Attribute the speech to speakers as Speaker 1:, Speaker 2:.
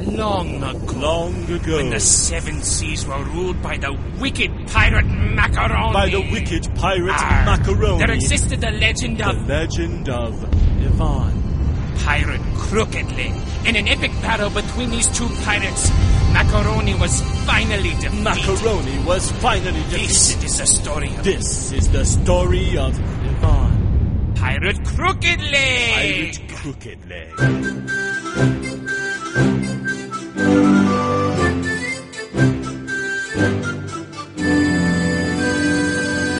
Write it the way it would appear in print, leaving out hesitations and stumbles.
Speaker 1: Long ago.
Speaker 2: Long ago.
Speaker 1: When the seven seas were ruled by the wicked pirate Macaroni.
Speaker 2: By the wicked pirate Macaroni.
Speaker 1: There existed the legend of...
Speaker 2: The legend of Yvonne.
Speaker 1: Pirate Crooked Leg. In an epic battle between these two pirates, Macaroni was finally defeated.
Speaker 2: Macaroni was finally defeated.
Speaker 1: This is the story of...
Speaker 2: This is the story of Yvonne.
Speaker 1: Pirate Crooked Leg.
Speaker 2: Pirate Crooked Leg.